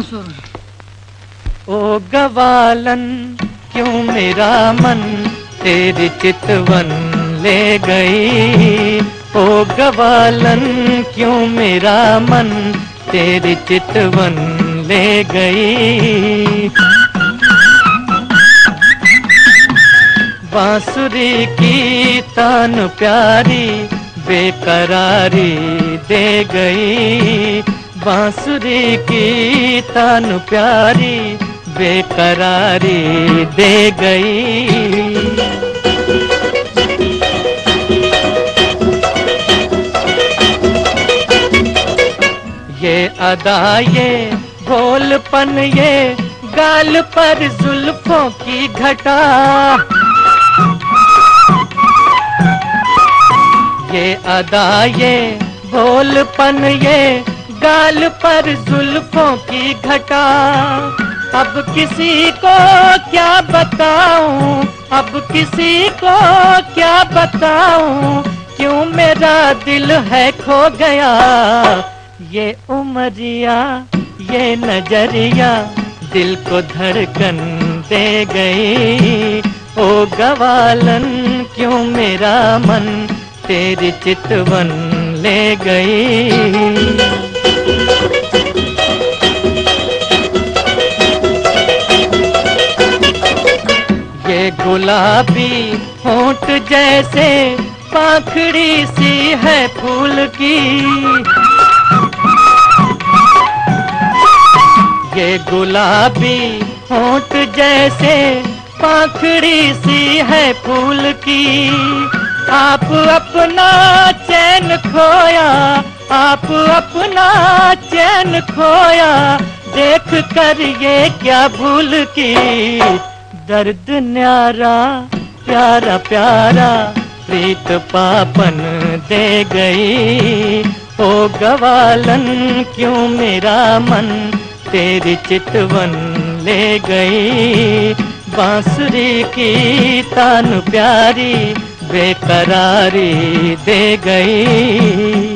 सुर। ओ गवालन क्यों मेरा मन तेरी चितवन ले गई, ओ गवालन क्यों मेरा मन तेरी चितवन ले गई। बांसुरी की तान प्यारी बेकरारी दे गई, बांसुरी की तान प्यारी बेकरारी दे गई। ये अदा ये भोलपन ये गाल पर जुल्फों की घटा, ये अदा ये भोलपन ये गाल पर जुल्फों की घटा। अब किसी को क्या बताऊं, अब किसी को क्या बताऊं, क्यों मेरा दिल है खो गया। ये उमरिया ये नजरिया दिल को धड़कन दे गई, ओ गवालन क्यों मेरा मन तेरी चितवन ले गई। ये गुलाबी होंठ जैसे पाखड़ी सी है फूल की, ये गुलाबी होंठ जैसे पाखड़ी सी है फूल की। आप अपना चैन खोया, आप अपना चैन खोया, देख कर ये क्या भूल की। दर्द न्यारा प्यारा प्यारा प्रीत पापन दे गई, ओ गवालन क्यों मेरा मन तेरी चितवन ले गई। बांसुरी की तान प्यारी बेकरारी दे गई।